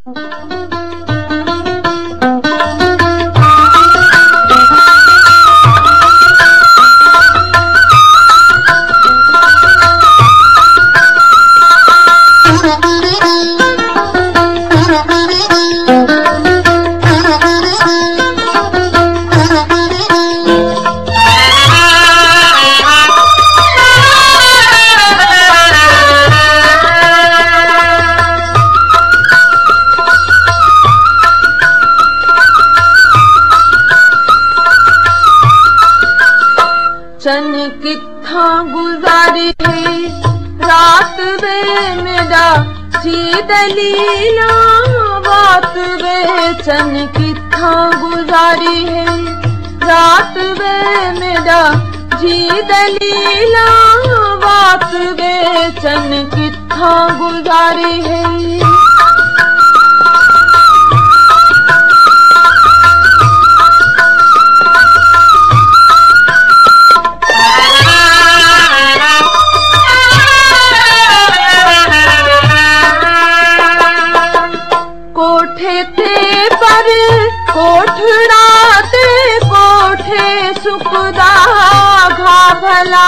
चन कित्था गुजारी है रात वे मेरा जी दलीला बात वे। चन कित्था गुजारी है रात वे मेरा जी दलीला बात वे। चन कित्था गुजारी है कोठे थे पर कोठड़ा ते कोठे सुखदा घा भला।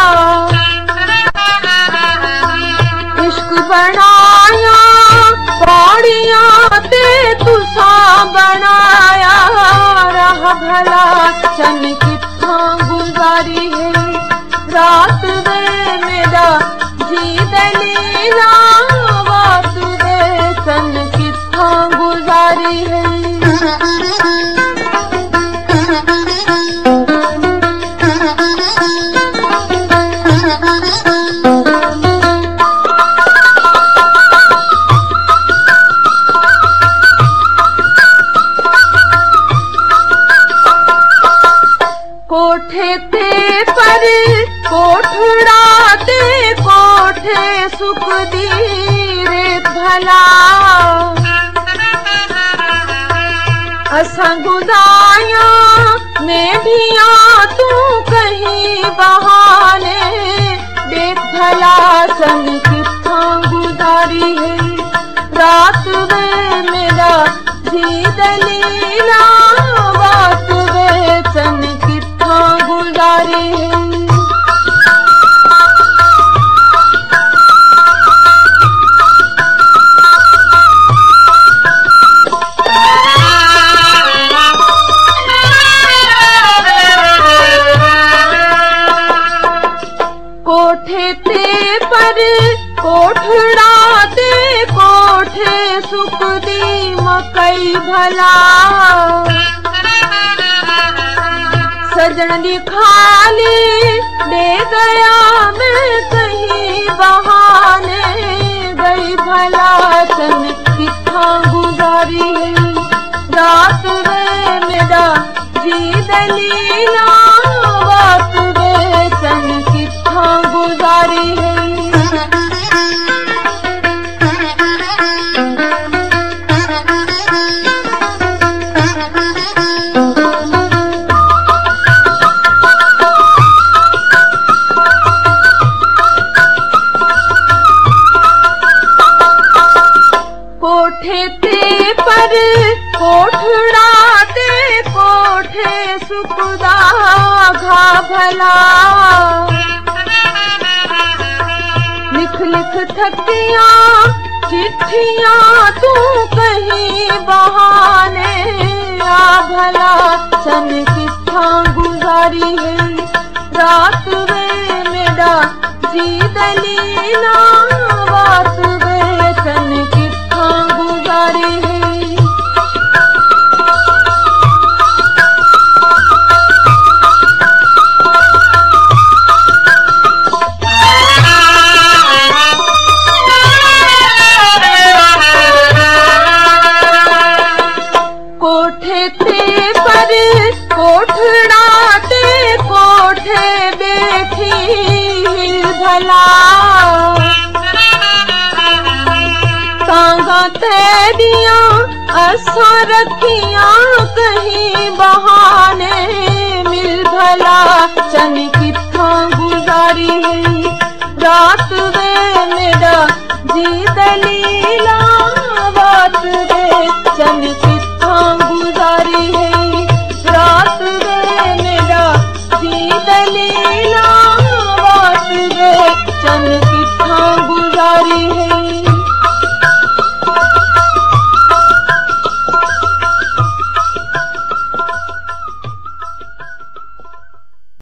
इश्क बनाया पौड़ियां ते तुसा बनाया रहा भला। चन कित्था गुजारी है रात वे मेरा जी दलीला बात वे। चन कित्था गुजारी है कोठे ते पर कोठड़ा ते कोठे सुख दी रेत भला। असां गुदाया में भिया तू कहीं बहाने देख भला। चन कित्था गुजारी है रात वे मेरा जी दलीला बात वे। चन कित्था गुजारी है कोठे ते पर कोठड़ा ते कोठे सुख दी मकई भला। सजन दी खाली दे गया मैं कहीं बहाने गई भला। चन कित्था गुजारी है रात वे मेरा जी दलीला बात वे। चन कित्था गुजारी है कोठे ते पर कोठड़ा ते कोठे सुखदा घा भला। लिख लिख थकिया चिट्ठियां तू कहीं बहाने आ भला। चन कित्था गुजारी है रात वे मेरा जी दलीला बात वे। चन कित्था गुजारी है कोठे ते पर कोठड़ा ते कोठे बैठी भला। तांगा तेरिया असा रखिया कहीं बहाने मिल भला। चन कित्था गुजारी है रात वे मेरा जी दलीला बात चन